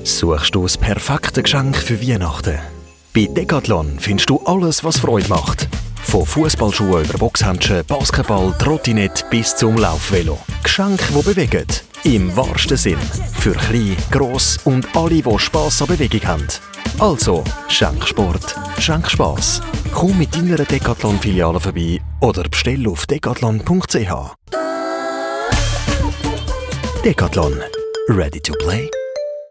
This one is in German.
Suchst du das perfekte Geschenk für Weihnachten? Bei Decathlon findest du alles, was Freude macht. Von Fußballschuhen über Boxhandschuhe, Basketball, Trottinett bis zum Laufvelo. Geschenke, die bewegen. Im wahrsten Sinn. Für klein, gross und alle, die Spass an Bewegung haben. Also, schenk Sport, schenk Spass. Komm mit deiner Decathlon-Filiale vorbei oder bestell auf decathlon.ch. Decathlon. Ready to play?